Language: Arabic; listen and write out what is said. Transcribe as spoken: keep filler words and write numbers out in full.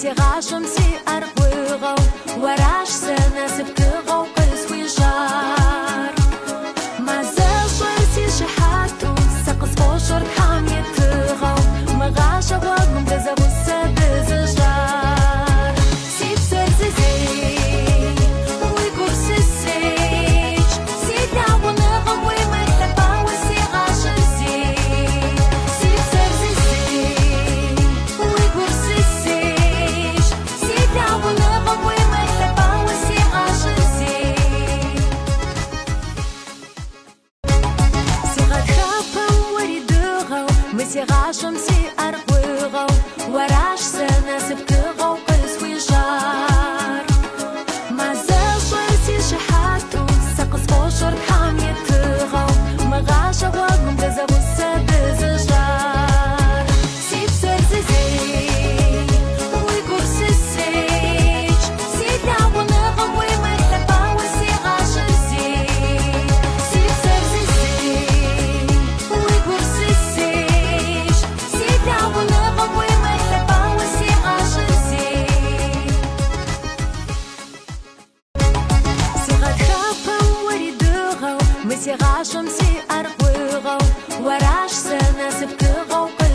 مسيغا شمسي أرقوغو وراش سنة سبكغو قيس ويجار ما زال شرسي شحاتو سقس فوشر حام يتغو مغاشا وقم دزابو السادز جار سيب سرزيزي ويقول سيسيج سيدا ونغم ويمتلبا وسيغا شمسي سيب سرزيزي ويقول سيسيج سيدا ونغم ويمتلبا وسيغا شمسي سيغا تخافا وريدغو مسيغا شمسي أرقوغو وراش سنة سبكغو قيس ويجار ما زال شرسي شحاتو سقس فوشر حام يتغو مغاشا وقم دزابو السادز جار سيب سرزيزي ويقول سيسيج سيدا ونغم ويمتلبا وسيغا شمسي سيب سرزيزي ويقول سيسيج سيدا ونغم ويمتلبا وسيغا شمسي سيغا تخافا وريدغو مسيغا شمسي